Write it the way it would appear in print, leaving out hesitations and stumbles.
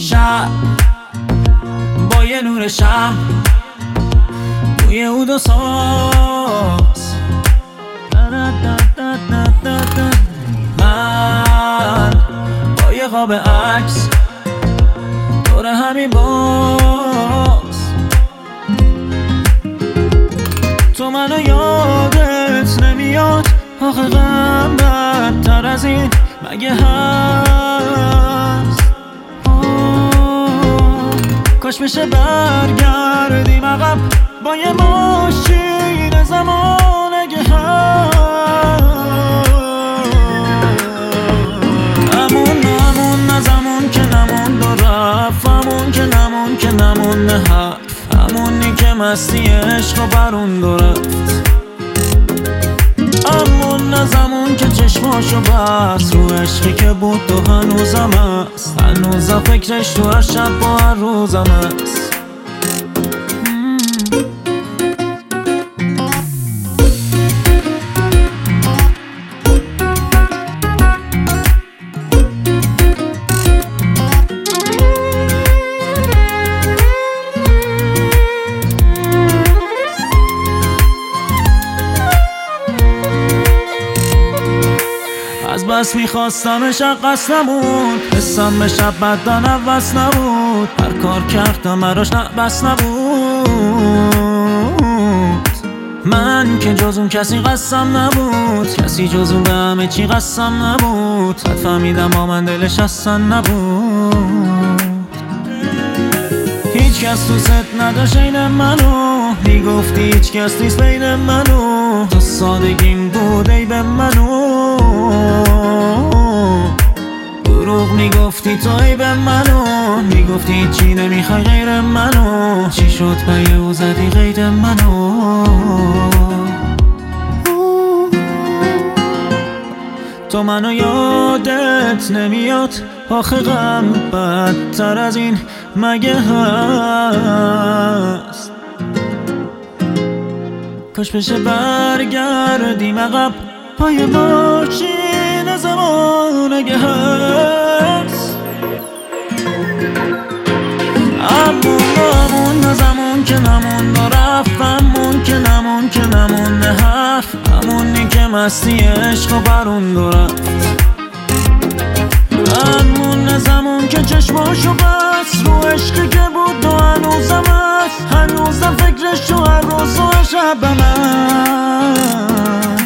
شب با یه نور شب روی اود و ساز من با یه قاب عکس دور همین باز تو منو یادت نمیاد آخه غم بدتر از این مگه هست کاش بشه برگردیم عقب با یه ماشین زمان اگه هست همون نه زمان که نمون دو رفت همون که نمون که نمون حرف همونی که مستی عشق و برون دو رفت همون نه زمان که چشماشو بست رو عشقی که بود تو هنوزم هست هنوزم فکرش تو هر شب با هر روزم هست از بس میخواستمش قصد نبود حسم به شب بدن عوض نبود هر کار کردم براش بس نبود من که جز اون کسی قسم نبود کسی جز اون به همه چی قسم نبود حد فهمیدم با من دلش اصلا نبود هیچ کس تو ست نداشت این منو میگفتی هیچ کس نیست بین منو تو سادگیم بود ای به منو دروغ میگفتی تو ای به منو میگفتی چی نمیخوای غیر منو چی شد پی او زدی غیر منو تو منو یادت نمیاد آخه غم بدتر از این مگه هست کاش بشه برگردیم عقب پای ماشین زمان اگه هست همون نه زمان که نمون و رفت همون که نمون که نمون حرف همونی که مستی عشق و برون دو رفت همون نه زمان که چشماشو بست رو عشقی که بود و هنوزم هست هنوزم فکرش تو هر روز و هر شبم هست